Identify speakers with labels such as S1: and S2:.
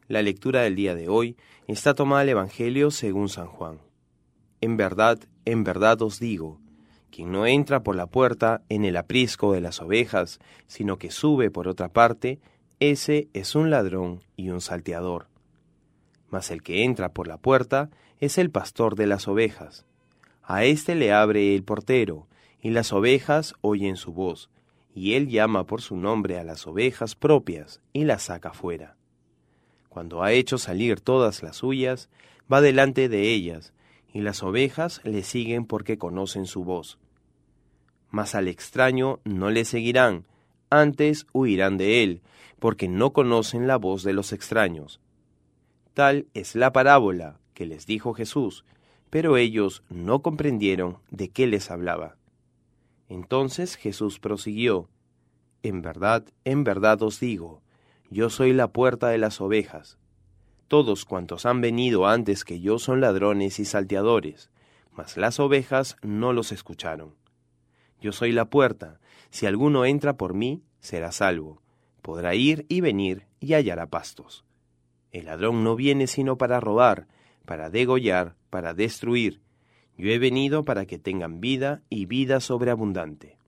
S1: La lectura del día de hoy está tomada del Evangelio según San Juan. En verdad os digo, quien no entra por la puerta en el aprisco de las ovejas, sino que sube por otra parte, ese es un ladrón y un salteador. Mas el que entra por la puerta es el pastor de las ovejas. A éste le abre el portero, y las ovejas oyen su voz, y él llama por su nombre a las ovejas propias y las saca fuera. Cuando ha hecho salir todas las suyas, va delante de ellas, y las ovejas le siguen porque conocen su voz. Mas al extraño no le seguirán, antes huirán de él, porque no conocen la voz de los extraños. Tal es la parábola que les dijo Jesús, pero ellos no comprendieron de qué les hablaba. Entonces Jesús prosiguió: en verdad os digo, yo soy la puerta de las ovejas. Todos cuantos han venido antes que yo son ladrones y salteadores, mas las ovejas no los escucharon. Yo soy la puerta, si alguno entra por mí, será salvo, podrá ir y venir y hallará pastos. El ladrón no viene sino para robar, para degollar, para destruir. Yo he venido para que tengan vida y vida sobreabundante.